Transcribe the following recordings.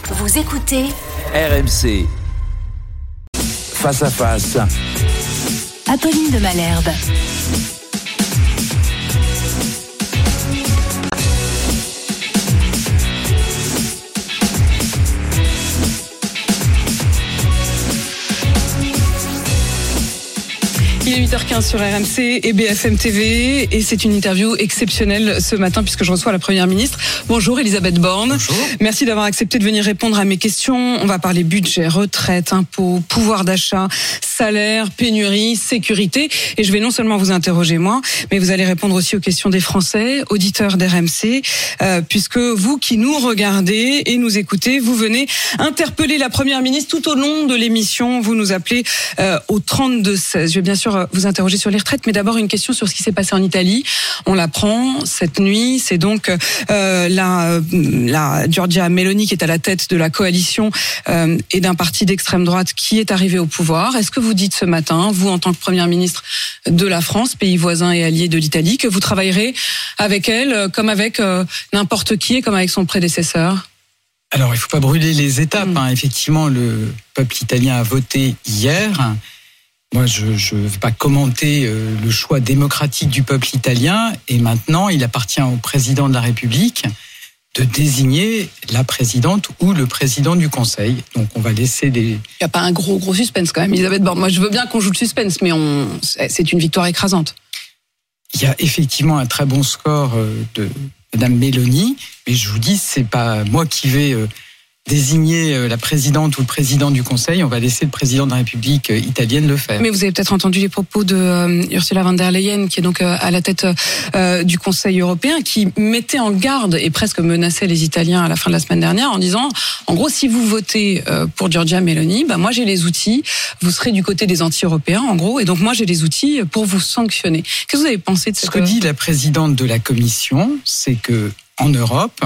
Vous écoutez RMC. Face à face. Apolline de Malherbe. Il est 8h15 sur RMC et BFM TV et c'est une interview exceptionnelle ce matin puisque je reçois la Première ministre. Bonjour Elisabeth Borne. Bonjour. Merci d'avoir accepté de venir répondre à mes questions. On va parler budget, retraite, impôts, pouvoir d'achat, salaire, pénurie, sécurité. Et je vais non seulement vous interroger moi, mais vous allez répondre aussi aux questions des Français, auditeurs d'RMC, puisque vous qui nous regardez et nous écoutez, vous venez interpeller la Première ministre tout au long de l'émission. Vous nous appelez au 32-16. Je vais bien sûr vous interroger sur les retraites, mais d'abord une question sur ce qui s'est passé en Italie. On l'apprend cette nuit, c'est donc la Giorgia Meloni qui est à la tête de la coalition et d'un parti d'extrême droite qui est arrivé au pouvoir. Est-ce que vous dites ce matin, vous en tant que Première ministre de la France, pays voisin et allié de l'Italie, que vous travaillerez avec elle comme avec n'importe qui et comme avec son prédécesseur ? Alors, il ne faut pas brûler les étapes. Effectivement, le peuple italien a voté hier. Moi, je ne vais pas commenter le choix démocratique du peuple italien. Et maintenant, il appartient au président de la République de désigner la présidente ou le président du Conseil. Donc, on va laisser les... Il n'y a pas un gros suspense quand même, Elisabeth Borne. Moi, je veux bien qu'on joue le suspense, mais c'est une victoire écrasante. Il y a effectivement un très bon score de Madame Meloni. Mais je vous dis, c'est pas moi qui vais... désigner la présidente ou le président du Conseil, on va laisser le président de la République italienne le faire. Mais vous avez peut-être entendu les propos de Ursula von der Leyen, qui est donc à la tête du Conseil européen, qui mettait en garde et presque menaçait les Italiens à la fin de la semaine dernière en disant, en gros, si vous votez pour Giorgia Meloni, moi j'ai les outils, vous serez du côté des anti-européens, en gros, et donc moi j'ai les outils pour vous sanctionner. Qu'est-ce que vous avez pensé de ce que dit la présidente de la Commission, c'est que en Europe,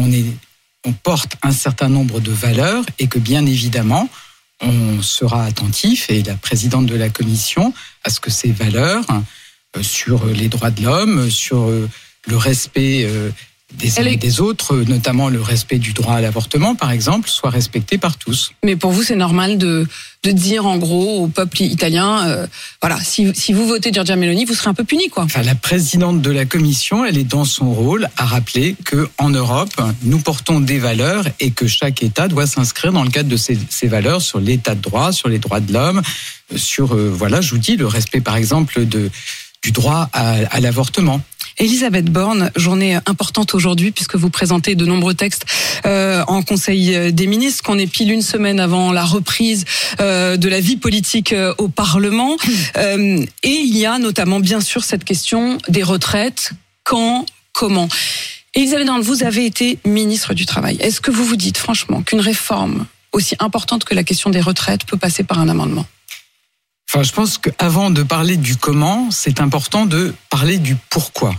on porte un certain nombre de valeurs et que bien évidemment, on sera attentif, et la présidente de la Commission, à ce que ces valeurs sur les droits de l'homme, sur le respect des uns et des autres, notamment le respect du droit à l'avortement, par exemple, soient respectées par tous. Mais pour vous, c'est normal de dire en gros au peuple italien, voilà, si vous votez Giorgia Meloni, vous serez un peu puni, quoi. Enfin, la présidente de la Commission, elle est dans son rôle à rappeler qu'en Europe, nous portons des valeurs et que chaque État doit s'inscrire dans le cadre de ces valeurs sur l'état de droit, sur les droits de l'homme, sur, je vous dis, le respect, par exemple, du droit à l'avortement. Elisabeth Borne, journée importante aujourd'hui puisque vous présentez de nombreux textes en Conseil des ministres, qu'on est pile une semaine avant la reprise de la vie politique au Parlement. Et il y a notamment bien sûr cette question des retraites. Quand, comment ? Elisabeth Borne, vous avez été ministre du Travail. Est-ce que vous vous dites franchement qu'une réforme aussi importante que la question des retraites peut passer par un amendement ? Enfin, je pense qu'avant de parler du comment, c'est important de parler du pourquoi.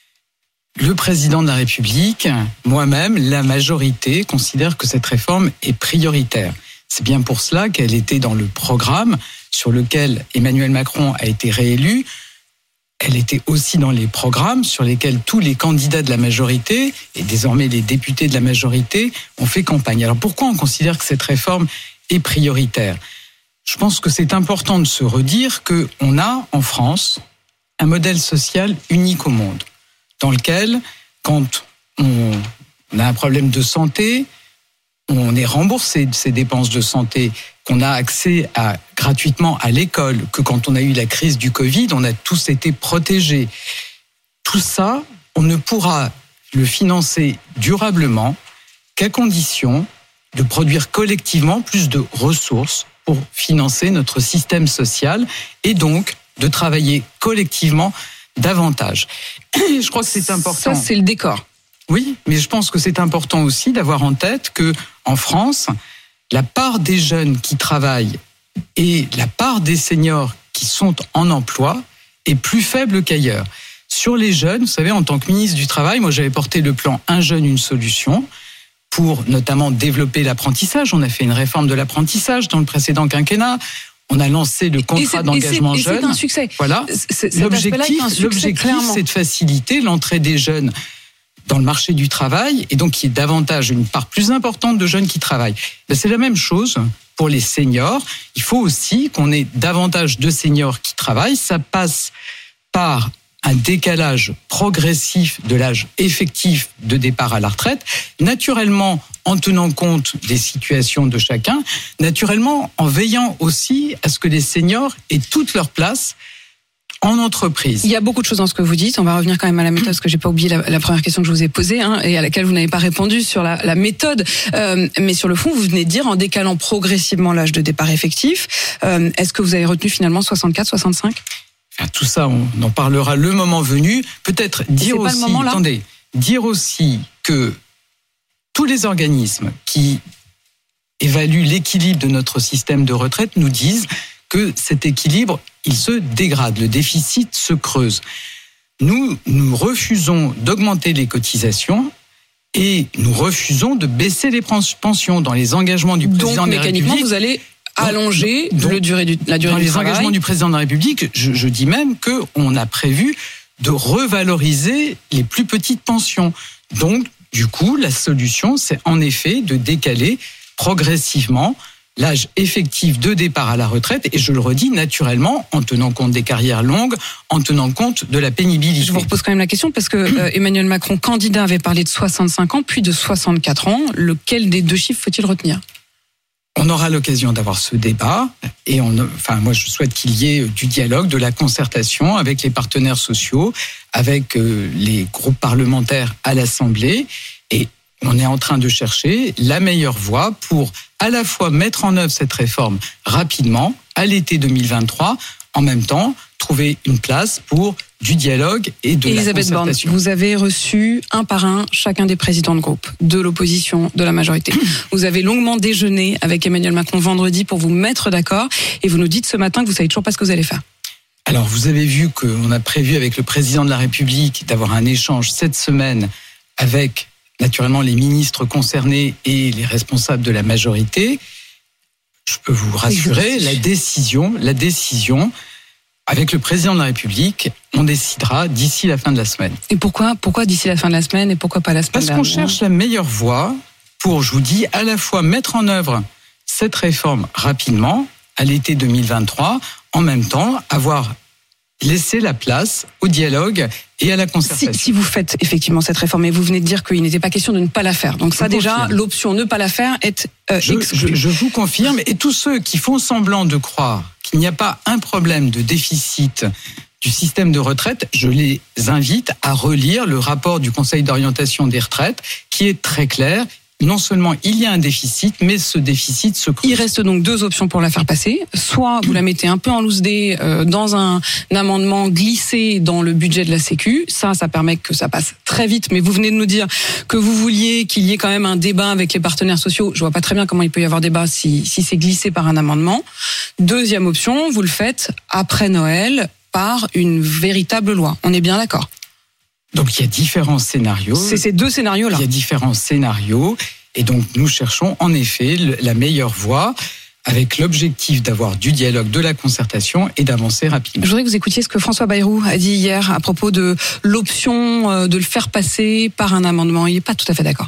Le président de la République, moi-même, la majorité, considère que cette réforme est prioritaire. C'est bien pour cela qu'elle était dans le programme sur lequel Emmanuel Macron a été réélu. Elle était aussi dans les programmes sur lesquels tous les candidats de la majorité, et désormais les députés de la majorité, ont fait campagne. Alors pourquoi on considère que cette réforme est prioritaire ? Je pense que c'est important de se redire qu'on a en France un modèle social unique au monde, dans lequel, quand on a un problème de santé, on est remboursé de ses dépenses de santé, qu'on a accès gratuitement à l'école, que quand on a eu la crise du Covid, on a tous été protégés. Tout ça, on ne pourra le financer durablement qu'à condition de produire collectivement plus de ressources pour financer notre système social et donc de travailler collectivement davantage. Je crois que c'est important. Ça, c'est le décor. Oui, mais je pense que c'est important aussi d'avoir en tête que en France, la part des jeunes qui travaillent et la part des seniors qui sont en emploi est plus faible qu'ailleurs. Sur les jeunes, vous savez, en tant que ministre du Travail, moi j'avais porté le plan Un jeune, une solution pour notamment développer l'apprentissage. On a fait une réforme de l'apprentissage dans le précédent quinquennat. On a lancé le contrat d'engagement jeune. C'est un succès. Voilà. L'objectif, c'est de faciliter l'entrée des jeunes dans le marché du travail et donc qu'il y ait davantage, une part plus importante de jeunes qui travaillent. C'est la même chose pour les seniors. Il faut aussi qu'on ait davantage de seniors qui travaillent. Ça passe par un décalage progressif de l'âge effectif de départ à la retraite, naturellement en tenant compte des situations de chacun, naturellement en veillant aussi à ce que les seniors aient toute leur place en entreprise. Il y a beaucoup de choses dans ce que vous dites. On va revenir quand même à la méthode, parce que j'ai pas oublié la première question que je vous ai posée, et à laquelle vous n'avez pas répondu sur la méthode. Mais sur le fond, vous venez de dire, en décalant progressivement l'âge de départ effectif, est-ce que vous avez retenu finalement 64, 65 ? Enfin, tout ça, on en parlera le moment venu. Peut-être dire aussi, dire aussi que tous les organismes qui évaluent l'équilibre de notre système de retraite nous disent que cet équilibre, il se dégrade, le déficit se creuse. Nous refusons d'augmenter les cotisations et nous refusons de baisser les pensions dans les engagements du président de la République. Donc, mécaniquement, vous allez allonger la durée du travail. Dans les engagements du président de la République, je dis même qu'on a prévu de revaloriser les plus petites pensions. Donc, du coup, la solution, c'est en effet de décaler progressivement l'âge effectif de départ à la retraite, et je le redis, naturellement, en tenant compte des carrières longues, en tenant compte de la pénibilité. Je vous repose quand même la question, parce que Emmanuel Macron, candidat, avait parlé de 65 ans, puis de 64 ans. Lequel des deux chiffres faut-il retenir ? On aura l'occasion d'avoir ce débat, et moi je souhaite qu'il y ait du dialogue, de la concertation avec les partenaires sociaux, avec les groupes parlementaires à l'Assemblée, et on est en train de chercher la meilleure voie pour à la fois mettre en œuvre cette réforme rapidement, à l'été 2023, en même temps trouver une place pour du dialogue et de la concertation. Elisabeth Borne, vous avez reçu un par un chacun des présidents de groupe, de l'opposition, de la majorité. Vous avez longuement déjeuné avec Emmanuel Macron vendredi pour vous mettre d'accord, et vous nous dites ce matin que vous savez toujours pas ce que vous allez faire. Alors, vous avez vu qu'on a prévu avec le président de la République d'avoir un échange cette semaine avec naturellement les ministres concernés et les responsables de la majorité. Je peux vous rassurer, la décision, avec le président de la République, on décidera d'ici la fin de la semaine. Et pourquoi d'ici la fin de la semaine et pourquoi pas la semaine dernière ? Parce qu'on cherche la meilleure voie pour, je vous dis, à la fois mettre en œuvre cette réforme rapidement, à l'été 2023, en même temps avoir laissé la place au dialogue et à la concertation. Si vous faites effectivement cette réforme, et vous venez de dire qu'il n'était pas question de ne pas la faire, donc ça déjà, l'option ne pas la faire est exclue. Je vous confirme, et tous ceux qui font semblant de croire qu'il n'y a pas un problème de déficit du système de retraite, je les invite à relire le rapport du Conseil d'orientation des retraites, qui est très clair. Non seulement il y a un déficit, mais ce déficit se creuse. Il reste donc deux options pour la faire passer. Soit vous la mettez un peu en loose day dans un amendement glissé dans le budget de la Sécu. Ça permet que ça passe très vite. Mais vous venez de nous dire que vous vouliez qu'il y ait quand même un débat avec les partenaires sociaux. Je vois pas très bien comment il peut y avoir débat si c'est glissé par un amendement. Deuxième option, vous le faites après Noël par une véritable loi. On est bien d'accord ? Donc il y a différents scénarios. C'est ces deux scénarios-là. Il y a différents scénarios, et donc nous cherchons en effet la meilleure voie, avec l'objectif d'avoir du dialogue, de la concertation et d'avancer rapidement. Je voudrais que vous écoutiez ce que François Bayrou a dit hier à propos de l'option de le faire passer par un amendement. Il n'est pas tout à fait d'accord.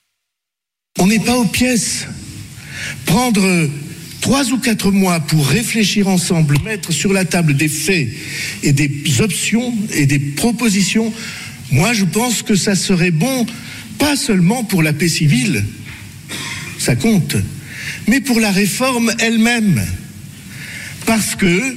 On n'est pas aux pièces. Prendre 3 ou 4 mois pour réfléchir ensemble, mettre sur la table des faits et des options et des propositions, moi je pense que ça serait bon, pas seulement pour la paix civile, ça compte, mais pour la réforme elle-même. Parce que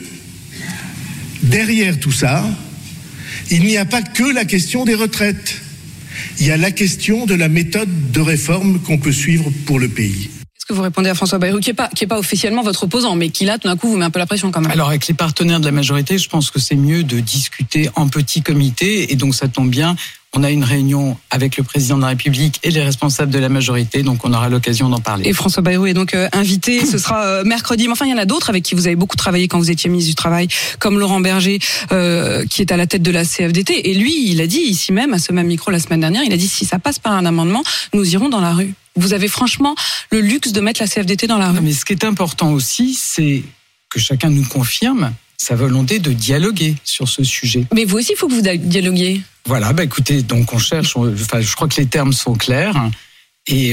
derrière tout ça, il n'y a pas que la question des retraites. Il y a la question de la méthode de réforme qu'on peut suivre pour le pays. Qu'est-ce que vous répondez à François Bayrou, qui est pas officiellement votre opposant, mais qui là, tout d'un coup, vous met un peu la pression quand même? Alors, avec les partenaires de la majorité, je pense que c'est mieux de discuter en petit comité, et donc ça tombe bien. On a une réunion avec le président de la République et les responsables de la majorité, donc on aura l'occasion d'en parler. Et François Bayrou est donc invité, ce sera mercredi. Mais enfin, il y en a d'autres avec qui vous avez beaucoup travaillé quand vous étiez ministre du Travail, comme Laurent Berger, qui est à la tête de la CFDT. Et lui, il a dit ici même, à ce même micro la semaine dernière, il a dit si ça passe par un amendement, nous irons dans la rue. Vous avez franchement le luxe de mettre la CFDT dans la rue. Mais ce qui est important aussi, c'est que chacun nous confirme sa volonté de dialoguer sur ce sujet. Mais vous aussi, il faut que vous dialoguiez. Voilà, écoutez, donc on cherche, je crois que les termes sont clairs et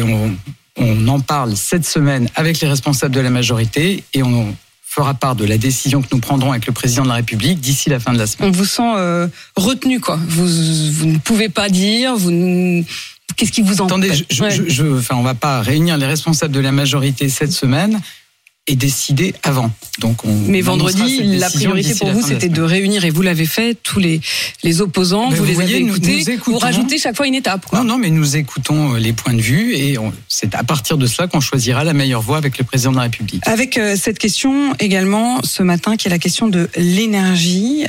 on en parle cette semaine avec les responsables de la majorité et on fera part de la décision que nous prendrons avec le président de la République d'ici la fin de la semaine. On vous sent retenu, quoi. Vous ne pouvez pas dire, qu'est-ce qui vous empêche? Attendez, on va pas réunir les responsables de la majorité cette semaine et décider avant. Donc mais vendredi, la priorité pour vous, c'était de réunir, et vous l'avez fait, tous les opposants, vous les avez écoutés, vous rajoutez chaque fois une étape, quoi. Non, mais nous écoutons les points de vue et c'est à partir de cela qu'on choisira la meilleure voie avec le président de la République. Avec cette question également ce matin, qui est la question de l'énergie.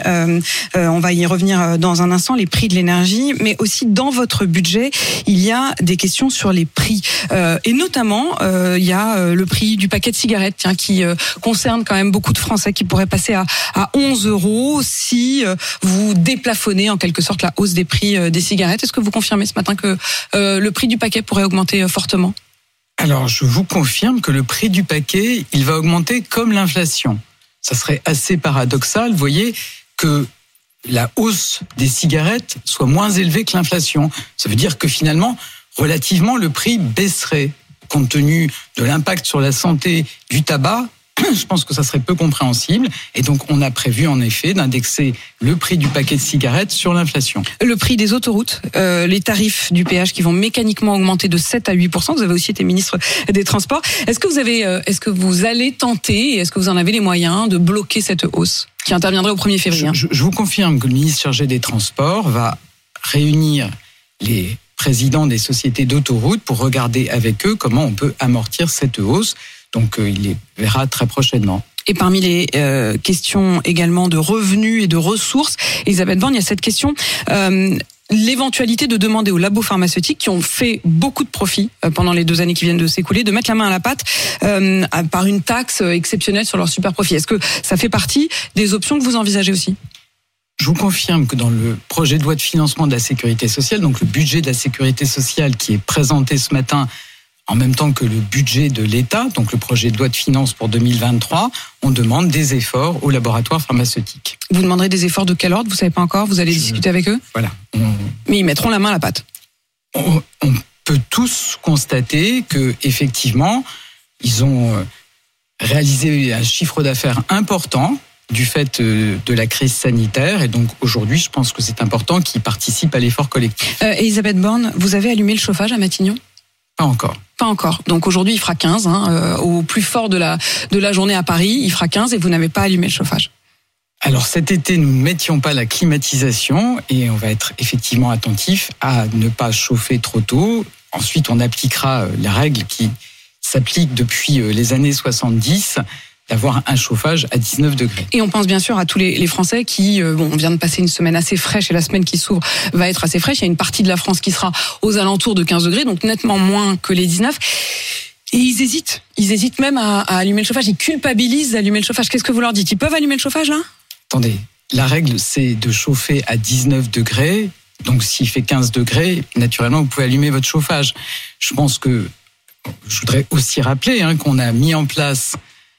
On va y revenir dans un instant, les prix de l'énergie, mais aussi dans votre budget, il y a des questions sur les prix. Et notamment, il y a le prix du paquet de cigarettes, qui concerne quand même beaucoup de Français, qui pourrait passer à 11 € si vous déplafonnez en quelque sorte la hausse des prix des cigarettes. Est-ce que vous confirmez ce matin que le prix du paquet pourrait augmenter fortement? Alors, je vous confirme que le prix du paquet, il va augmenter comme l'inflation. Ça serait assez paradoxal, vous voyez, que la hausse des cigarettes soit moins élevée que l'inflation. Ça veut dire que finalement, relativement, le prix baisserait. Compte tenu de l'impact sur la santé du tabac, je pense que ça serait peu compréhensible. Et donc, on a prévu en effet d'indexer le prix du paquet de cigarettes sur l'inflation. Le prix des autoroutes, les tarifs du péage qui vont mécaniquement augmenter de 7 à 8%. Vous avez aussi été ministre des Transports. Est-ce que vous allez tenter, et est-ce que vous en avez les moyens de bloquer cette hausse qui interviendrait au 1er février? Je vous confirme que le ministre chargé des Transports va réunir les présidents des sociétés d'autoroutes pour regarder avec eux comment on peut amortir cette hausse. Donc il les verra très prochainement. Et parmi les questions également de revenus et de ressources, Elisabeth Borne, il y a cette question, l'éventualité de demander aux labos pharmaceutiques qui ont fait beaucoup de profits pendant les 2 années qui viennent de s'écouler, de mettre la main à la pâte par une taxe exceptionnelle sur leurs super profits. Est-ce que ça fait partie des options que vous envisagez aussi ? Je vous confirme que dans le projet de loi de financement de la sécurité sociale, donc le budget de la sécurité sociale qui est présenté ce matin en même temps que le budget de l'État, donc le projet de loi de finances pour 2023, on demande des efforts aux laboratoires pharmaceutiques. Vous demanderez des efforts de quel ordre? Vous savez pas encore? Vous allez discuter avec eux? Voilà. Mais ils mettront la main à la pâte. On peut tous constater que effectivement, ils ont réalisé un chiffre d'affaires important du fait de la crise sanitaire. Et donc aujourd'hui, je pense que c'est important qu'ils participent à l'effort collectif. Elisabeth Borne, vous avez allumé le chauffage à Matignon ? Pas encore. Pas encore. Donc aujourd'hui, il fera 15. Au plus fort de la journée à Paris, il fera 15 et vous n'avez pas allumé le chauffage. Alors cet été, nous ne mettions pas la climatisation et on va être effectivement attentif à ne pas chauffer trop tôt. Ensuite, on appliquera la règle qui s'applique depuis les années 70, d'avoir un chauffage à 19 degrés. Et on pense bien sûr à tous les Français qui, on vient de passer une semaine assez fraîche et la semaine qui s'ouvre va être assez fraîche. Il y a une partie de la France qui sera aux alentours de 15 degrés, donc nettement moins que les 19. Et ils hésitent même à allumer le chauffage. Ils culpabilisent d'allumer le chauffage. Qu'est-ce que vous leur dites? Ils peuvent allumer le chauffage là? Attendez, la règle c'est de chauffer à 19 degrés. Donc s'il fait 15 degrés, naturellement vous pouvez allumer votre chauffage. Je pense que, je voudrais aussi rappeler qu'on a mis en place,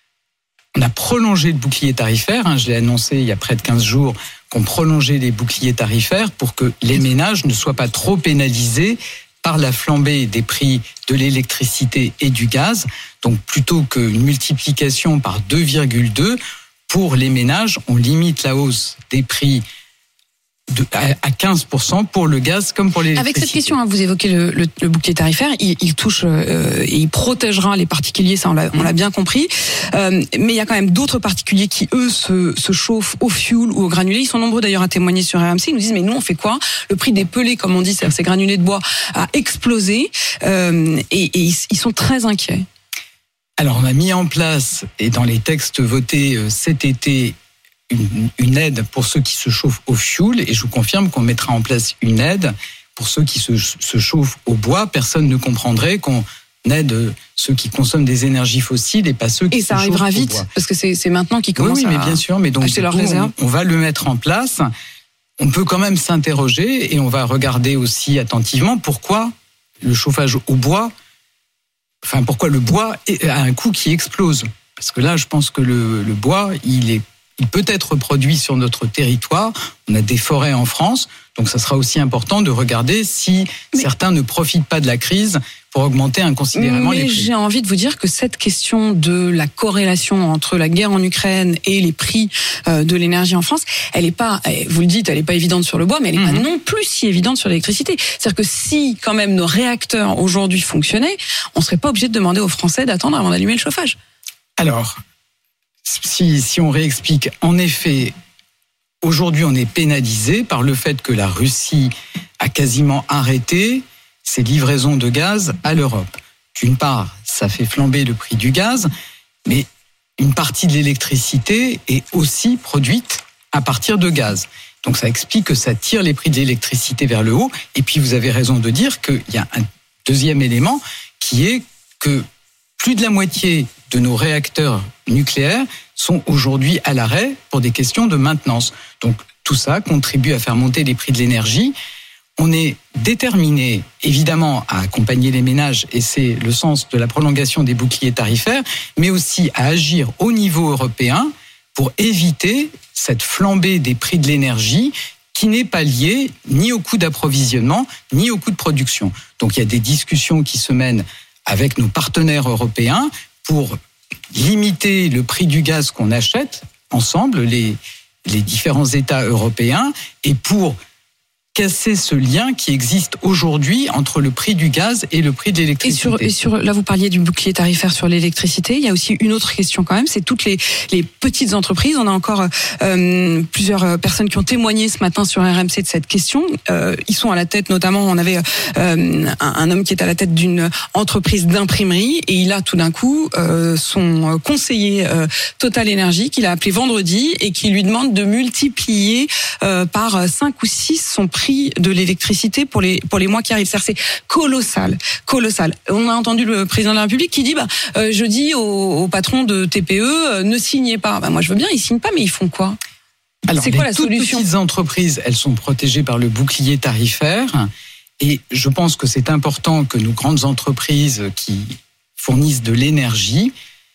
on a prolongé le bouclier tarifaire, je l'ai annoncé il y a près de 15 jours, qu'on prolongeait les boucliers tarifaires pour que les ménages ne soient pas trop pénalisés par la flambée des prix de l'électricité et du gaz. Donc plutôt qu'une multiplication par 2,2, pour les ménages, on limite la hausse des prix à 15% pour le gaz comme pour l'électricité. Avec cette question, vous évoquez le bouclier tarifaire, il touche et il protégera les particuliers, ça on l'a bien compris. Mais il y a quand même d'autres particuliers qui, eux, se chauffent au fioul ou au granulé. Ils sont nombreux d'ailleurs à témoigner sur RMC. Ils nous disent, mais nous on fait quoi? Le prix des pellets, comme on dit, c'est-à-dire ces granulés de bois, a explosé et ils sont très inquiets. Alors on a mis en place, et dans les textes votés cet été, une aide pour ceux qui se chauffent au fioul, et je vous confirme qu'on mettra en place une aide pour ceux qui se chauffent au bois. Personne ne comprendrait qu'on aide ceux qui consomment des énergies fossiles et pas ceux qui se chauffent au bois. Et ça arrivera vite, parce que c'est maintenant qu'ils commencent mais bien sûr, mais donc acheter leurs réserves. On va le mettre en place. On peut quand même s'interroger et on va regarder aussi attentivement pourquoi le chauffage au bois, pourquoi le bois a un coût qui explose. Parce que là, je pense que le bois, il est il peut être produit sur notre territoire. On a des forêts en France, donc ça sera aussi important de regarder si certains ne profitent pas de la crise pour augmenter inconsidérément les prix. Mais j'ai envie de vous dire que cette question de la corrélation entre la guerre en Ukraine et les prix de l'énergie en France, elle est pas, vous le dites, elle est pas évidente sur le bois, mais elle est pas non plus si évidente sur l'électricité. C'est-à-dire que si quand même nos réacteurs aujourd'hui fonctionnaient, on serait pas obligé de demander aux Français d'attendre avant d'allumer le chauffage. Alors, si on réexplique, en effet, aujourd'hui on est pénalisé par le fait que la Russie a quasiment arrêté ses livraisons de gaz à l'Europe. D'une part, ça fait flamber le prix du gaz, mais une partie de l'électricité est aussi produite à partir de gaz. Donc ça explique que ça tire les prix de l'électricité vers le haut. Et puis vous avez raison de dire qu'il y a un deuxième élément qui est que plus de la moitié de nos réacteurs nucléaires sont aujourd'hui à l'arrêt pour des questions de maintenance. Donc tout ça contribue à faire monter les prix de l'énergie. On est déterminé, évidemment, à accompagner les ménages, et c'est le sens de la prolongation des boucliers tarifaires, mais aussi à agir au niveau européen pour éviter cette flambée des prix de l'énergie qui n'est pas liée ni au coût d'approvisionnement, ni au coût de production. Donc il y a des discussions qui se mènent avec nos partenaires européens pour limiter le prix du gaz qu'on achète ensemble, les différents États européens, et pour casser ce lien qui existe aujourd'hui entre le prix du gaz et le prix de l'électricité. Et là, vous parliez du bouclier tarifaire sur l'électricité. Il y a aussi une autre question quand même, c'est toutes les petites entreprises. On a encore plusieurs personnes qui ont témoigné ce matin sur RMC de cette question. Ils sont à la tête, notamment, on avait un homme qui est à la tête d'une entreprise d'imprimerie, et il a tout d'un coup son conseiller Total Energy qu'il a appelé vendredi et qui lui demande de multiplier par 5 ou 6 son prix de l'électricité pour les mois qui arrivent. C'est colossal. On a entendu le président de la République qui dit je dis au patron de TPE ne signez pas. Moi je veux bien, ils signent pas, mais ils font quoi? Alors, c'est quoi la solution? Les toutes petites entreprises, elles sont protégées par le bouclier tarifaire, et je pense que c'est important que nos grandes entreprises qui fournissent de l'énergie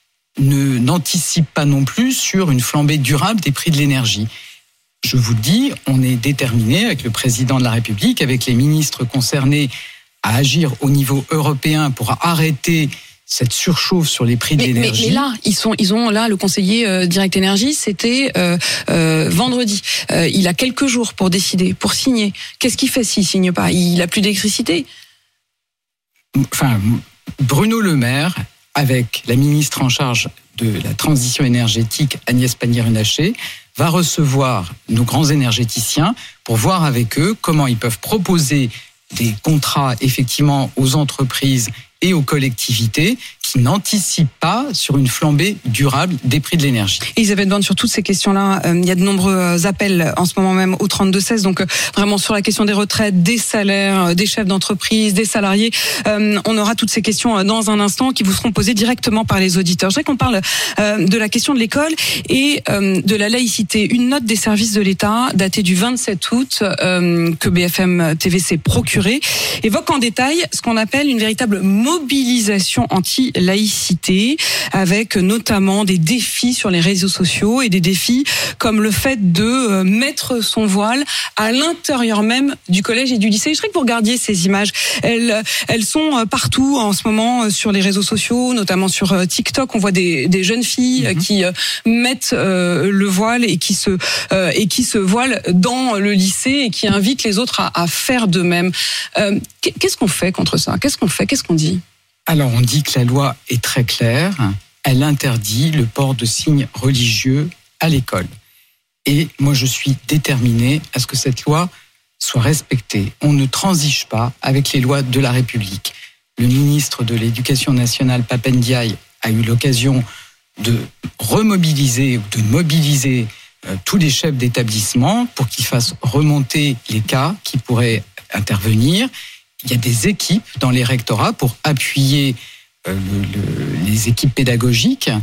n'anticipent pas non plus sur une flambée durable des prix de l'énergie. Je vous le dis, on est déterminé avec le président de la République, avec les ministres concernés, à agir au niveau européen pour arrêter cette surchauffe sur les prix de l'énergie. Mais là, ils ont là le conseiller Direct Énergie, c'était vendredi. Il a quelques jours pour décider, pour signer. Qu'est-ce qu'il fait s'il signe pas? Il a plus d'électricité. Enfin, Bruno Le Maire, avec la ministre en charge de la transition énergétique, Agnès Pannier-Runacher, va recevoir nos grands énergéticiens pour voir avec eux comment ils peuvent proposer des contrats effectivement aux entreprises et aux collectivités qui n'anticipent pas sur une flambée durable des prix de l'énergie. Elisabeth Borne, sur toutes ces questions-là, il y a de nombreux appels en ce moment même au 32-16, donc vraiment sur la question des retraites, des salaires, des chefs d'entreprise, des salariés. On aura toutes ces questions dans un instant qui vous seront posées directement par les auditeurs. Je voudrais qu'on parle de la question de l'école et de la laïcité. Une note des services de l'État datée du 27 août que BFM TV s'est procurée évoque en détail ce qu'on appelle une véritable mobilisation anti-laïcité, avec notamment des défis sur les réseaux sociaux et des défis comme le fait de mettre son voile à l'intérieur même du collège et du lycée. Je voudrais que vous regardiez ces images. Elles sont partout en ce moment sur les réseaux sociaux, notamment sur TikTok. On voit des jeunes filles qui mettent le voile et qui se voilent dans le lycée et qui invitent les autres à faire de même. Qu'est-ce qu'on fait contre ça? Qu'est-ce qu'on fait? Qu'est-ce qu'on dit? Alors, on dit que la loi est très claire. Elle interdit le port de signes religieux à l'école. Et moi, je suis déterminé à ce que cette loi soit respectée. On ne transige pas avec les lois de la République. Le ministre de l'Éducation nationale, Pap Ndiaye, a eu l'occasion de remobiliser ou de mobiliser tous les chefs d'établissement pour qu'ils fassent remonter les cas qui pourraient intervenir. Il y a des équipes dans les rectorats pour appuyer les équipes pédagogiques.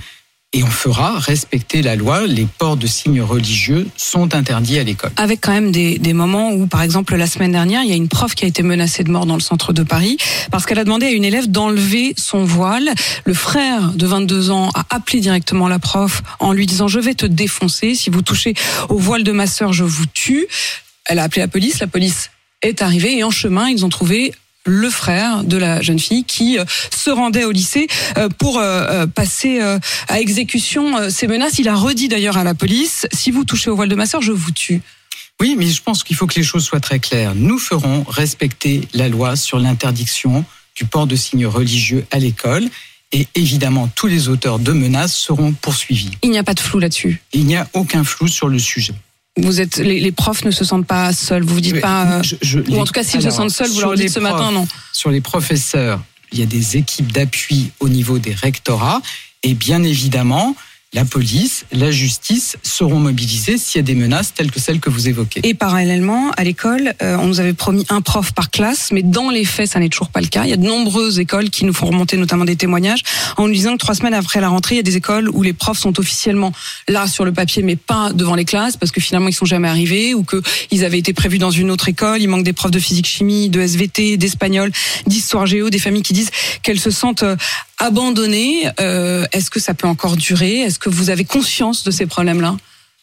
Et on fera respecter la loi. Les ports de signes religieux sont interdits à l'école. Avec quand même des moments où, par exemple, la semaine dernière, il y a une prof qui a été menacée de mort dans le centre de Paris parce qu'elle a demandé à une élève d'enlever son voile. Le frère de 22 ans a appelé directement la prof en lui disant « Je vais te défoncer. Si vous touchez au voile de ma sœur, je vous tue ». Elle a appelé la police est arrivée et en chemin, ils ont trouvé le frère de la jeune fille qui se rendait au lycée pour passer à exécution ces menaces. Il a redit d'ailleurs à la police, si vous touchez au voile de ma sœur, je vous tue. Oui, mais je pense qu'il faut que les choses soient très claires. Nous ferons respecter la loi sur l'interdiction du port de signes religieux à l'école. Et évidemment, tous les auteurs de menaces seront poursuivis. Il n'y a pas de flou là-dessus. Il n'y a aucun flou sur le sujet. Les profs ne se sentent pas seuls, vous dites pas... ou en tout cas, s'ils se sentent seuls, vous leur dites ce matin, non. Sur les professeurs, il y a des équipes d'appui au niveau des rectorats, et bien évidemment, la police, la justice seront mobilisés s'il y a des menaces telles que celles que vous évoquez. Et parallèlement, à l'école, on nous avait promis un prof par classe, mais dans les faits, ça n'est toujours pas le cas. Il y a de nombreuses écoles qui nous font remonter notamment des témoignages en nous disant que 3 semaines après la rentrée, il y a des écoles où les profs sont officiellement là sur le papier, mais pas devant les classes, parce que finalement, ils sont jamais arrivés, ou qu'ils avaient été prévus dans une autre école. Il manque des profs de physique-chimie, de SVT, d'espagnol, d'histoire-géo, des familles qui disent qu'elles se sentent abandonnées. Est-ce que ça peut encore durer ? Est-ce que vous avez conscience de ces problèmes-là ?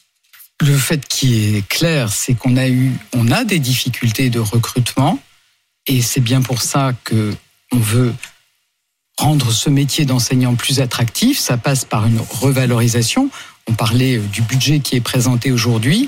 Le fait qui est clair, c'est qu'on a des difficultés de recrutement, et c'est bien pour ça que on veut rendre ce métier d'enseignant plus attractif. Ça passe par une revalorisation. On parlait du budget qui est présenté aujourd'hui.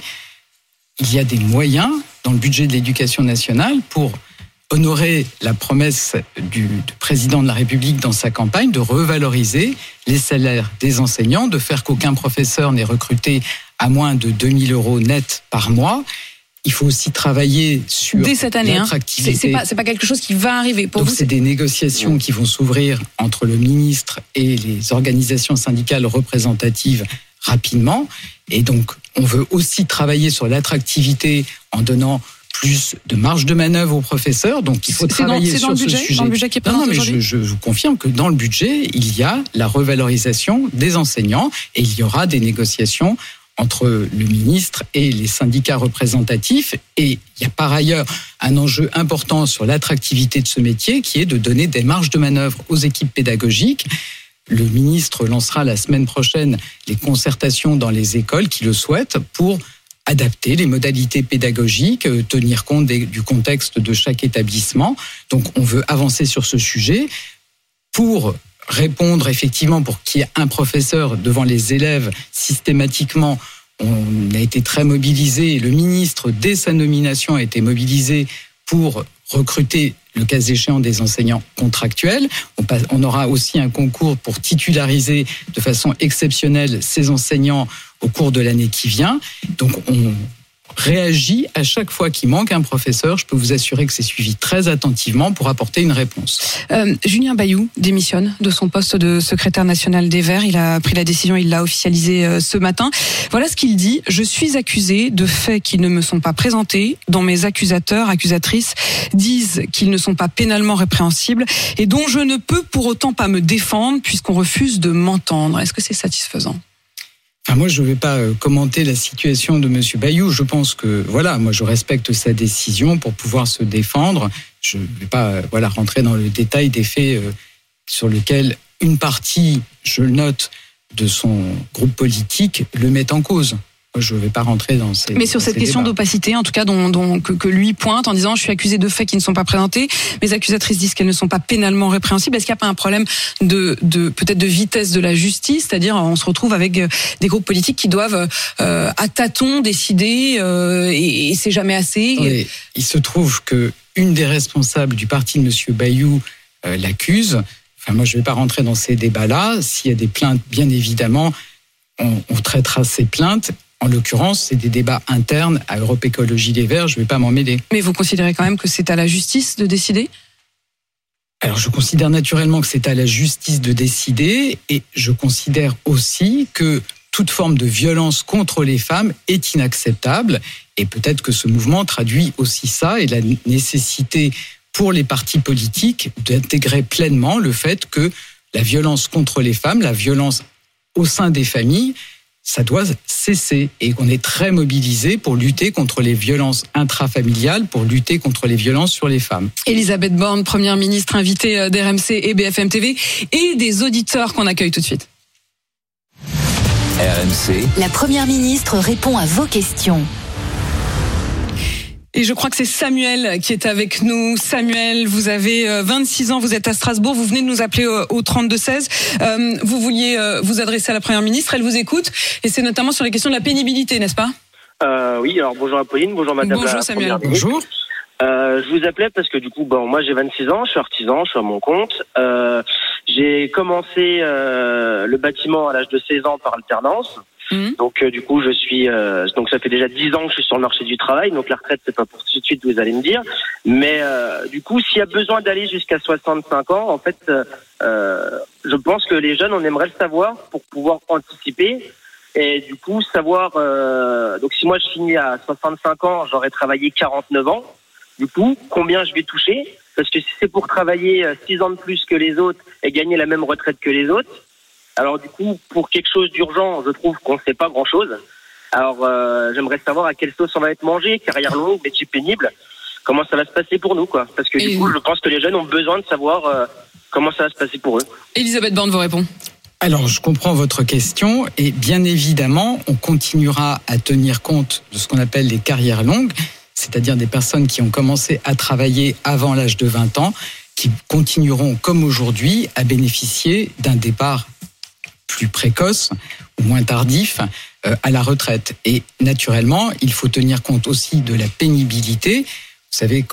Il y a des moyens dans le budget de l'Éducation nationale pour honorer la promesse du président de la République dans sa campagne de revaloriser les salaires des enseignants, de faire qu'aucun professeur n'est recruté à moins de 2 000 € net par mois. Il faut aussi travailler sur dès cette année, l'attractivité. C'est pas quelque chose qui va arriver pour Donc vous. C'est des négociations qui vont s'ouvrir entre le ministre et les organisations syndicales représentatives rapidement. Et donc, on veut aussi travailler sur l'attractivité en donnant plus de marge de manœuvre aux professeurs. Donc, il faut travailler sur ce sujet. C'est dans le budget qui est présenté aujourd'hui ? Mais je vous confirme que dans le budget, il y a la revalorisation des enseignants et il y aura des négociations entre le ministre et les syndicats représentatifs. Et il y a par ailleurs un enjeu important sur l'attractivité de ce métier qui est de donner des marges de manœuvre aux équipes pédagogiques. Le ministre lancera la semaine prochaine les concertations dans les écoles qui le souhaitent pour adapter les modalités pédagogiques, tenir compte du contexte de chaque établissement. Donc on veut avancer sur ce sujet pour répondre effectivement, pour qu'il y ait un professeur devant les élèves systématiquement. On a été très mobilisé, le ministre dès sa nomination a été mobilisé pour recruter le cas échéant des enseignants contractuels. On aura aussi un concours pour titulariser de façon exceptionnelle ces enseignants au cours de l'année qui vient. Donc on réagit à chaque fois qu'il manque un professeur. Je peux vous assurer que c'est suivi très attentivement pour apporter une réponse. Julien Bayou démissionne de son poste de secrétaire national des Verts. Il a pris la décision, il l'a officialisé ce matin. Voilà ce qu'il dit. Je suis accusé de faits qui ne me sont pas présentés, dont mes accusatrices disent qu'ils ne sont pas pénalement répréhensibles et dont je ne peux pour autant pas me défendre puisqu'on refuse de m'entendre. Est-ce que c'est satisfaisant ? Moi, je ne vais pas commenter la situation de M. Bayou. Je pense que, moi, je respecte sa décision pour pouvoir se défendre. Je ne vais pas, rentrer dans le détail des faits sur lesquels une partie, je le note, de son groupe politique le met en cause. Je ne vais pas rentrer dans ces. Mais sur cette question d'opacité, en tout cas, que lui pointe en disant je suis accusé de faits qui ne sont pas présentés, mes accusatrices disent qu'elles ne sont pas pénalement répréhensibles. Est-ce qu'il n'y a pas un problème peut-être de vitesse de la justice, c'est-à-dire on se retrouve avec des groupes politiques qui doivent à tâtons décider et c'est jamais assez. Oui, il se trouve que une des responsables du parti de M. Bayou l'accuse. Moi, je ne vais pas rentrer dans ces débats-là. S'il y a des plaintes, bien évidemment, on traitera ces plaintes. En l'occurrence, c'est des débats internes à Europe Écologie Les Verts, je ne vais pas m'en mêler. Mais vous considérez quand même que c'est à la justice de décider ? Alors, je considère naturellement que c'est à la justice de décider et je considère aussi que toute forme de violence contre les femmes est inacceptable et peut-être que ce mouvement traduit aussi ça et la nécessité pour les partis politiques d'intégrer pleinement le fait que la violence contre les femmes, la violence au sein des familles, ça doit cesser. Et on est très mobilisés pour lutter contre les violences intrafamiliales, pour lutter contre les violences sur les femmes. Elisabeth Borne, première ministre invitée d'RMC et BFM TV, et des auditeurs qu'on accueille tout de suite. RMC. La première ministre répond à vos questions. Et je crois que c'est Samuel qui est avec nous. Samuel, vous avez 26 ans, vous êtes à Strasbourg, vous venez de nous appeler au 32-16. Vous vouliez vous adresser à la Première ministre, elle vous écoute, et c'est notamment sur les questions de la pénibilité, n'est-ce pas ? Oui, alors bonjour Apolline, bonjour Madame bonjour la Samuel. Première ministre. Bonjour. Je vous appelais parce que du coup, moi j'ai 26 ans, je suis artisan, je suis à mon compte. J'ai commencé le bâtiment à l'âge de 16 ans par alternance. Donc du coup je suis donc ça fait déjà 10 ans que je suis sur le marché du travail, donc la retraite c'est pas pour tout de suite, vous allez me dire, mais du coup s'il y a besoin d'aller jusqu'à 65 ans, en fait je pense que les jeunes on aimerait le savoir pour pouvoir anticiper et du coup savoir donc si moi je finis à 65 ans, j'aurais travaillé 49 ans, du coup combien je vais toucher, parce que si c'est pour travailler 6 ans de plus que les autres et gagner la même retraite que les autres, alors du coup, pour quelque chose d'urgent, je trouve qu'on ne sait pas grand-chose. Alors j'aimerais savoir à quelle sauce on va être mangé, carrière longue, métier pénible, comment ça va se passer pour nous, quoi. Parce que du coup, je pense que les jeunes ont besoin de savoir comment ça va se passer pour eux. Elisabeth Borne vous répond. Alors, je comprends votre question et bien évidemment, on continuera à tenir compte de ce qu'on appelle les carrières longues, c'est-à-dire des personnes qui ont commencé à travailler avant l'âge de 20 ans, qui continueront, comme aujourd'hui, à bénéficier d'un départ plus précoce ou moins tardif à la retraite. Et naturellement, il faut tenir compte aussi de la pénibilité. Vous savez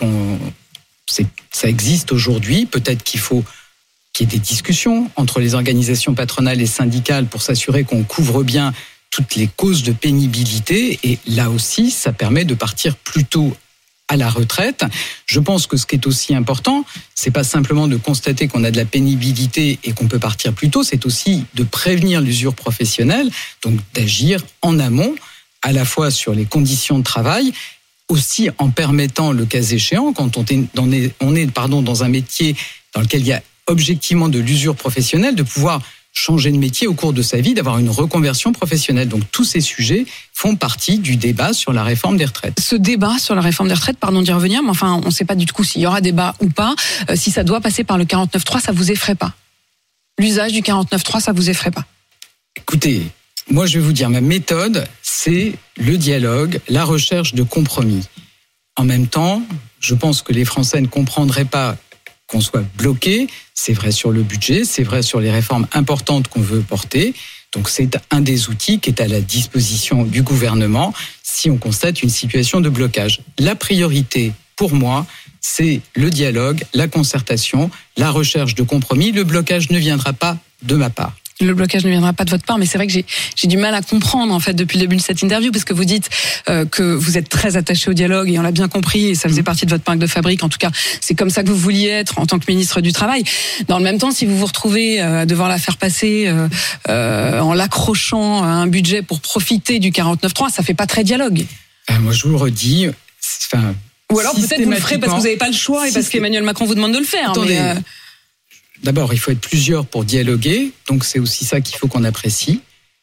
ça existe aujourd'hui. Peut-être qu'il faut qu'il y ait des discussions entre les organisations patronales et syndicales pour s'assurer qu'on couvre bien toutes les causes de pénibilité. Et là aussi, ça permet de partir plus tôt à la retraite. Je pense que ce qui est aussi important, c'est pas simplement de constater qu'on a de la pénibilité et qu'on peut partir plus tôt, c'est aussi de prévenir l'usure professionnelle, donc d'agir en amont, à la fois sur les conditions de travail, aussi en permettant, le cas échéant, quand on est dans un métier dans lequel il y a objectivement de l'usure professionnelle, de pouvoir changer de métier au cours de sa vie, d'avoir une reconversion professionnelle. Donc tous ces sujets font partie du débat sur la réforme des retraites. Ce débat sur la réforme des retraites, pardon d'y revenir, mais enfin on ne sait pas du tout s'il y aura débat ou pas. Si ça doit passer par le 49.3, ça vous effraie pas ? L'usage du 49.3, ça vous effraie pas ? Écoutez, moi je vais vous dire, ma méthode, c'est le dialogue, la recherche de compromis. En même temps, je pense que les Français ne comprendraient pas qu'on soit bloqué. C'est vrai sur le budget, c'est vrai sur les réformes importantes qu'on veut porter. Donc c'est un des outils qui est à la disposition du gouvernement si on constate une situation de blocage. La priorité, pour moi, c'est le dialogue, la concertation, la recherche de compromis. Le blocage ne viendra pas de ma part. Le blocage ne viendra pas de votre part, mais c'est vrai que j'ai du mal à comprendre en fait depuis le début de cette interview, parce que vous dites que vous êtes très attaché au dialogue, et on l'a bien compris, et ça faisait partie de votre marque de fabrique. En tout cas, c'est comme ça que vous vouliez être en tant que ministre du Travail. Dans le même temps, si vous vous retrouvez à devoir la faire passer en l'accrochant à un budget pour profiter du 49.3, ça fait pas très dialogue. Moi, je vous le redis. Ou alors peut-être vous le ferez parce que vous n'avez pas le choix et parce qu'Emmanuel Macron vous demande de le faire. Attendez. D'abord, il faut être plusieurs pour dialoguer, donc c'est aussi ça qu'il faut qu'on apprécie.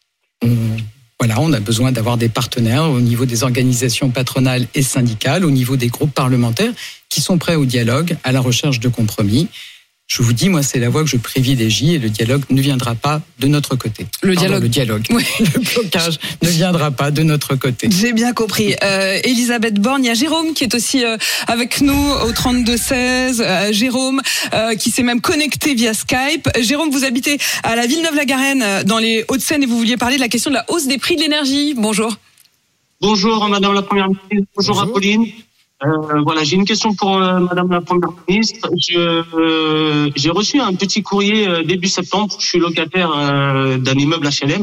On a besoin d'avoir des partenaires au niveau des organisations patronales et syndicales, au niveau des groupes parlementaires qui sont prêts au dialogue, à la recherche de compromis. Je vous dis, moi, c'est la voie que je privilégie et le dialogue ne viendra pas de notre côté. Le dialogue. Oui. Le blocage ne viendra pas de notre côté. J'ai bien compris. Elisabeth Borne, il y a Jérôme qui est aussi avec nous au 32-16. Jérôme qui s'est même connecté via Skype. Jérôme, vous habitez à la Villeneuve-la-Garenne dans les Hauts-de-Seine et vous vouliez parler de la question de la hausse des prix de l'énergie. Bonjour. Bonjour Madame la Première ministre. Bonjour. Apolline. J'ai une question pour Madame la Première ministre. J'ai reçu un petit courrier début septembre. Je suis locataire d'un immeuble HLM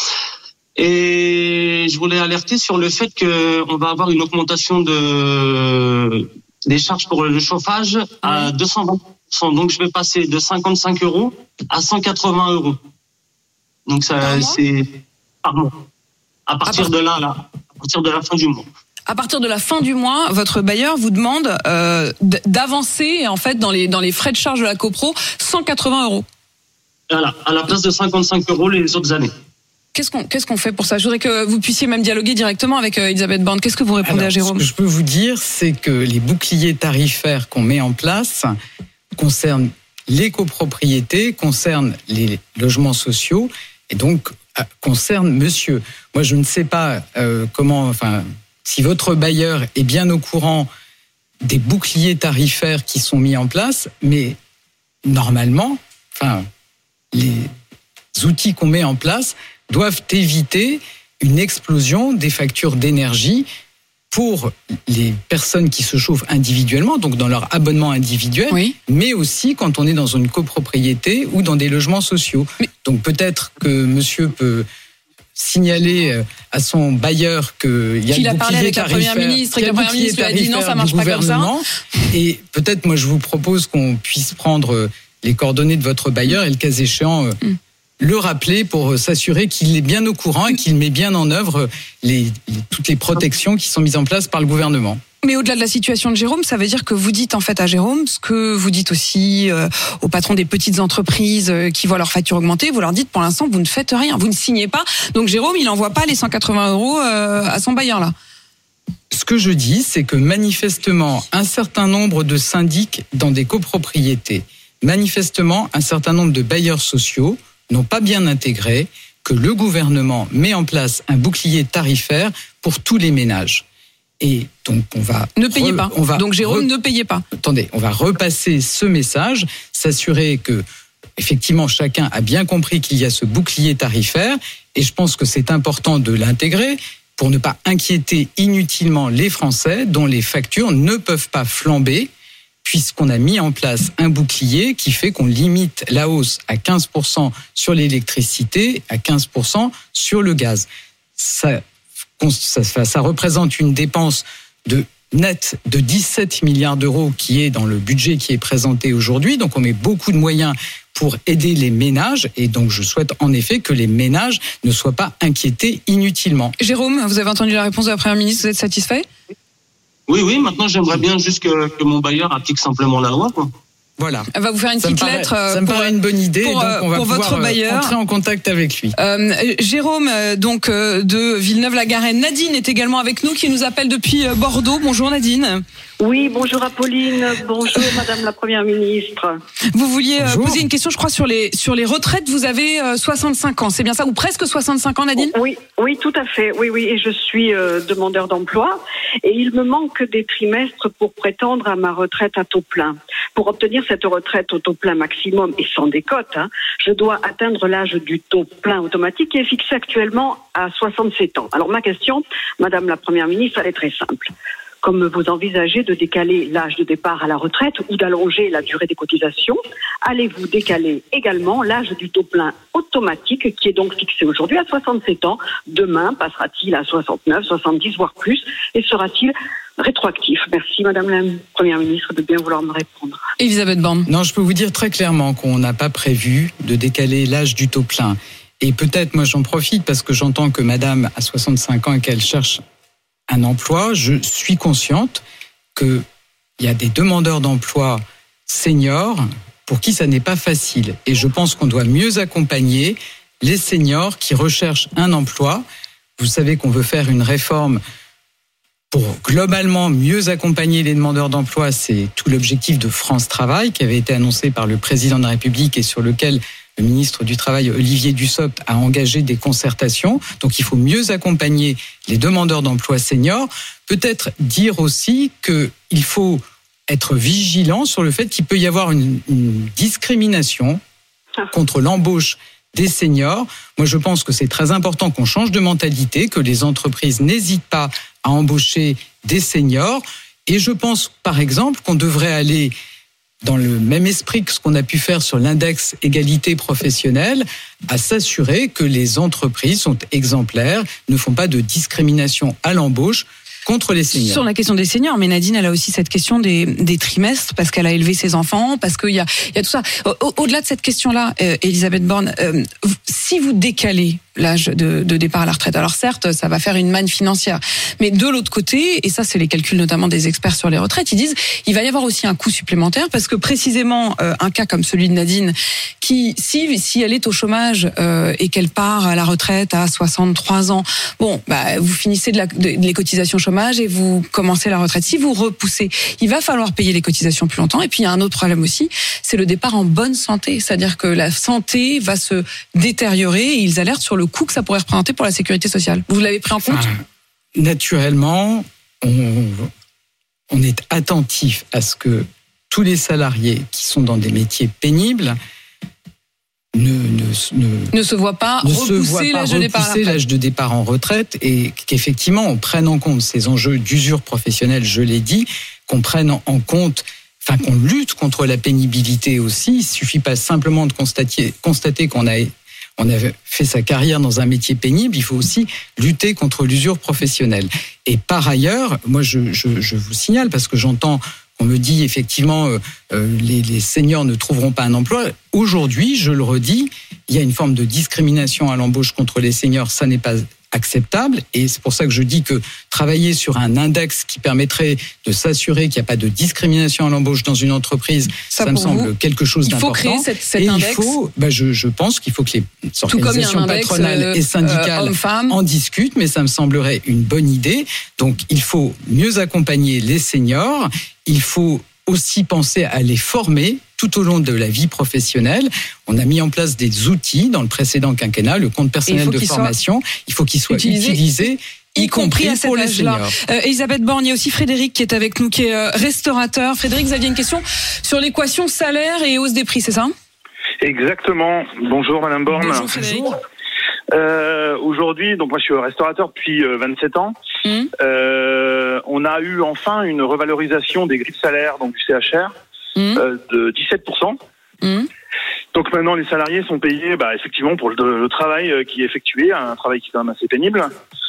et je voulais alerter sur le fait qu'on va avoir une augmentation des charges pour le chauffage à 220%. Donc je vais passer de 55 € à 180 €. Donc ça, c'est par mois. À partir de la fin du mois. À partir de la fin du mois, votre bailleur vous demande d'avancer en fait dans les frais de charge de la copro 180 €. Voilà, à la place de 55 € les autres années. Qu'est-ce qu'on fait pour ça? Je voudrais que vous puissiez même dialoguer directement avec Elisabeth Borne. Qu'est-ce que vous répondez à Jérôme? Ce que je peux vous dire, c'est que les boucliers tarifaires qu'on met en place concernent les copropriétés, concernent les logements sociaux et donc concernent monsieur. Moi, je ne sais pas si votre bailleur est bien au courant des boucliers tarifaires qui sont mis en place, mais normalement, les outils qu'on met en place doivent éviter une explosion des factures d'énergie pour les personnes qui se chauffent individuellement, donc dans leur abonnement individuel, oui, mais aussi quand on est dans une copropriété ou dans des logements sociaux. Donc peut-être que monsieur peut signaler à son bailleur qu'il y a le bouclier tarifaire, Première ministre, et que la Première ministre lui a dit non, ça marche pas comme ça. Et peut-être, moi, je vous propose qu'on puisse prendre les coordonnées de votre bailleur et le cas échéant, le rappeler pour s'assurer qu'il est bien au courant et qu'il met bien en œuvre toutes les protections qui sont mises en place par le gouvernement. Mais au-delà de la situation de Jérôme, ça veut dire que vous dites en fait à Jérôme ce que vous dites aussi aux patrons des petites entreprises qui voient leurs factures augmenter. Vous leur dites pour l'instant vous ne faites rien, vous ne signez pas. Donc Jérôme, il n'envoie pas les 180 € à son bailleur là. Ce que je dis, c'est que manifestement un certain nombre de syndics dans des copropriétés, manifestement un certain nombre de bailleurs sociaux n'ont pas bien intégré que le gouvernement met en place un bouclier tarifaire pour tous les ménages. Et donc on va ne payez pas. Donc Jérôme, ne payez pas. Attendez, on va repasser ce message, s'assurer que effectivement chacun a bien compris qu'il y a ce bouclier tarifaire. Et je pense que c'est important de l'intégrer pour ne pas inquiéter inutilement les Français dont les factures ne peuvent pas flamber, puisqu'on a mis en place un bouclier qui fait qu'on limite la hausse à 15% sur l'électricité, à 15% sur le gaz. Ça représente une dépense nette de 17 milliards d'euros qui est dans le budget qui est présenté aujourd'hui. Donc on met beaucoup de moyens pour aider les ménages et donc je souhaite en effet que les ménages ne soient pas inquiétés inutilement. Jérôme, vous avez entendu la réponse de la Première ministre, vous êtes satisfait ? Oui, maintenant j'aimerais bien juste que mon bailleur applique simplement la loi, quoi. Voilà. Elle va vous faire une petite lettre. Ça me paraît une bonne idée. Pour, donc on va pour votre bailleur. Entrer en contact avec lui. Jérôme, de Villeneuve-la-Garenne. Nadine est également avec nous, qui nous appelle depuis Bordeaux. Bonjour Nadine. Oui, bonjour Apolline. Bonjour Madame la Première ministre. Vous vouliez poser une question, je crois, sur les retraites. Vous avez 65 ans, c'est bien ça, ou presque 65 ans, Nadine ? Oui, tout à fait. Oui, et je suis demandeur d'emploi. Et il me manque des trimestres pour prétendre à ma retraite à taux plein. Pour obtenir cette retraite au taux plein maximum et sans décote, je dois atteindre l'âge du taux plein automatique qui est fixé actuellement à 67 ans. Alors ma question, Madame la Première ministre, elle est très simple. Comme vous envisagez de décaler l'âge de départ à la retraite ou d'allonger la durée des cotisations, allez-vous décaler également l'âge du taux plein automatique qui est donc fixé aujourd'hui à 67 ans? Demain, passera-t-il à 69, 70, voire plus? Et sera-t-il rétroactif? Merci Madame la Première ministre de bien vouloir me répondre. Elisabeth Borne. Non, je peux vous dire très clairement qu'on n'a pas prévu de décaler l'âge du taux plein. Et peut-être, moi j'en profite parce que j'entends que Madame a 65 ans et qu'elle cherche un emploi. Je suis consciente qu'il y a des demandeurs d'emploi seniors pour qui ça n'est pas facile. Et je pense qu'on doit mieux accompagner les seniors qui recherchent un emploi. Vous savez qu'on veut faire une réforme pour globalement mieux accompagner les demandeurs d'emploi. C'est tout l'objectif de France Travail qui avait été annoncé par le président de la République et sur lequel le ministre du Travail, Olivier Dussopt, a engagé des concertations. Donc il faut mieux accompagner les demandeurs d'emploi seniors. Peut-être dire aussi qu'il faut être vigilant sur le fait qu'il peut y avoir une discrimination contre l'embauche des seniors. Moi, je pense que c'est très important qu'on change de mentalité, que les entreprises n'hésitent pas à embaucher des seniors. Et je pense, par exemple, qu'on devrait aller dans le même esprit que ce qu'on a pu faire sur l'index égalité professionnelle, à s'assurer que les entreprises sont exemplaires, ne font pas de discrimination à l'embauche contre les seniors. Sur la question des seniors, mais Nadine, elle a aussi cette question des trimestres, parce qu'elle a élevé ses enfants, parce qu'il y a tout ça. Au-delà de cette question-là, Elisabeth Borne, si vous décalez l'âge de départ à la retraite. Alors certes, ça va faire une manne financière, mais de l'autre côté, et ça c'est les calculs notamment des experts sur les retraites, ils disent il va y avoir aussi un coût supplémentaire parce que précisément un cas comme celui de Nadine, qui si elle est au chômage et qu'elle part à la retraite à 63 ans, vous finissez les cotisations chômage et vous commencez la retraite. Si vous repoussez, il va falloir payer les cotisations plus longtemps. Et puis il y a un autre problème aussi, c'est le départ en bonne santé, c'est-à-dire que la santé va se détériorer et ils alertent sur le coût que ça pourrait représenter pour la sécurité sociale. Vous l'avez pris en compte ? Naturellement, on est attentif à ce que tous les salariés qui sont dans des métiers pénibles ne se voient pas repousser l'âge de départ en retraite et qu'effectivement on prenne en compte ces enjeux d'usure professionnelle, je l'ai dit, qu'on prenne en compte, qu'on lutte contre la pénibilité aussi. Il suffit pas simplement de constater qu'on a fait sa carrière dans un métier pénible, il faut aussi lutter contre l'usure professionnelle. Et par ailleurs, moi je vous signale, parce que j'entends on me dit effectivement les seniors ne trouveront pas un emploi. Aujourd'hui, je le redis, il y a une forme de discrimination à l'embauche contre les seniors, ça n'est pas acceptable. Et c'est pour ça que je dis que travailler sur un index qui permettrait de s'assurer qu'il n'y a pas de discrimination à l'embauche dans une entreprise, ça me semble quelque chose d'important. Il faut créer cet index. Je pense qu'il faut que les organisations patronales et syndicales en discutent, mais ça me semblerait une bonne idée. Donc il faut mieux accompagner les seniors. Il faut aussi penser à les former tout au long de la vie professionnelle. On a mis en place des outils dans le précédent quinquennat, le compte personnel de formation. Il faut qu'il soit utilisé, y compris pour les seniors. Elisabeth Borne, il y a aussi Frédéric qui est avec nous, qui est restaurateur. Frédéric, vous aviez une question sur l'équation salaire et hausse des prix, c'est ça ? Exactement. Bonjour Madame Borne. Bonjour Frédéric. Aujourd'hui, donc moi je suis restaurateur depuis 27 ans. On a eu enfin une revalorisation des grilles de salaire, donc du CHR, de 17%. Donc maintenant les salariés sont payés effectivement pour le travail qui est effectué, un travail qui est quand même assez pénible.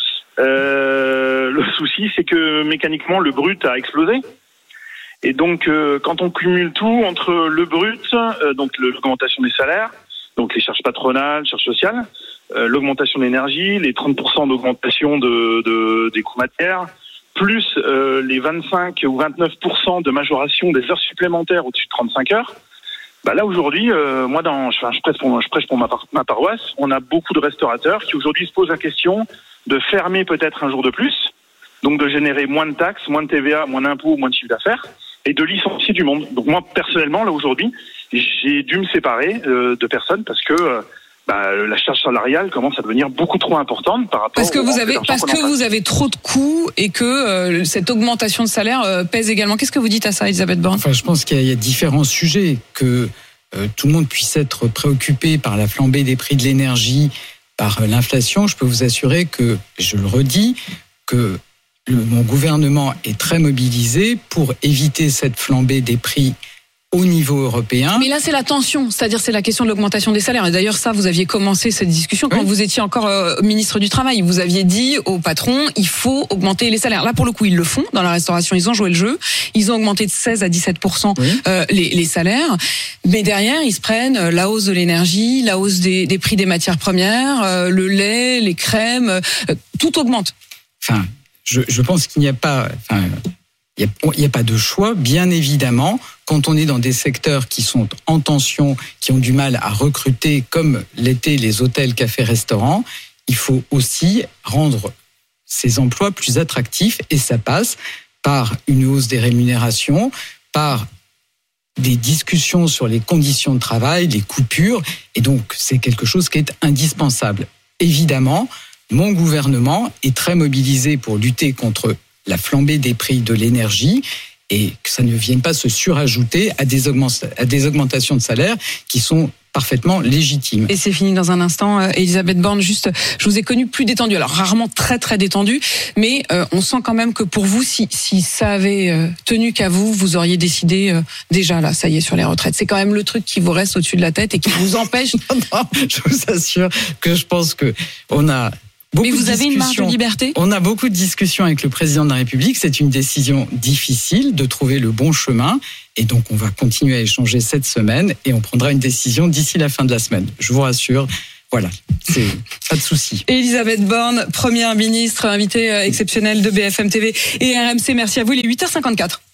Le souci c'est que mécaniquement le brut a explosé. Et donc quand on cumule tout entre le brut, donc l'augmentation des salaires, donc les charges patronales, charges sociales, l'augmentation de l'énergie, les 30% d'augmentation des coûts matières, plus les 25 ou 29% de majoration des heures supplémentaires au-dessus de 35 heures. Là aujourd'hui, moi je prêche pour ma paroisse, on a beaucoup de restaurateurs qui aujourd'hui se posent la question de fermer peut-être un jour de plus, donc de générer moins de taxes, moins de TVA, moins d'impôts, moins de chiffre d'affaires, et de licencier du monde. Donc moi personnellement, là aujourd'hui, j'ai dû me séparer de personnes parce que la charge salariale commence à devenir beaucoup trop importante par rapport parce que vous avez trop de coûts et que cette augmentation de salaire pèse également. Qu'est-ce que vous dites à ça, Elisabeth Borne ? Je pense qu'il y a différents sujets, que tout le monde puisse être préoccupé par la flambée des prix de l'énergie, par l'inflation. Je peux vous assurer que, je le redis, que mon gouvernement est très mobilisé pour éviter cette flambée des prix au niveau européen. Mais là, c'est la tension, c'est-à-dire c'est la question de l'augmentation des salaires. Et d'ailleurs, ça, vous aviez commencé cette discussion quand vous étiez encore ministre du Travail. Vous aviez dit au patron, il faut augmenter les salaires. Là, pour le coup, ils le font dans la restauration. Ils ont joué le jeu. Ils ont augmenté de 16 à 17% les salaires. Mais derrière, ils se prennent la hausse de l'énergie, la hausse des prix des matières premières, le lait, les crèmes, tout augmente. Je pense qu'il n'y a pas... Il n'y a pas de choix, bien évidemment, quand on est dans des secteurs qui sont en tension, qui ont du mal à recruter, comme l'étaient les hôtels, cafés, restaurants, il faut aussi rendre ces emplois plus attractifs, et ça passe par une hausse des rémunérations, par des discussions sur les conditions de travail, les coupures, et donc c'est quelque chose qui est indispensable. Évidemment, mon gouvernement est très mobilisé pour lutter contre la flambée des prix de l'énergie et que ça ne vienne pas se surajouter à des augmentations de salaire qui sont parfaitement légitimes. Et c'est fini dans un instant. Elisabeth Borne, juste, je vous ai connue plus détendue, alors rarement très très détendue, mais on sent quand même que pour vous, si ça avait tenu qu'à vous, vous auriez décidé déjà là, ça y est, sur les retraites. C'est quand même le truc qui vous reste au-dessus de la tête et qui vous empêche. Non, je vous assure que je pense que on a... Mais vous avez une marge de liberté ? On a beaucoup de discussions avec le président de la République. C'est une décision difficile de trouver le bon chemin. Et donc, on va continuer à échanger cette semaine et on prendra une décision d'ici la fin de la semaine. Je vous rassure. Voilà, c'est pas de souci. Elisabeth Borne, première ministre, invitée exceptionnelle de BFM TV et RMC. Merci à vous. Il est 8h54.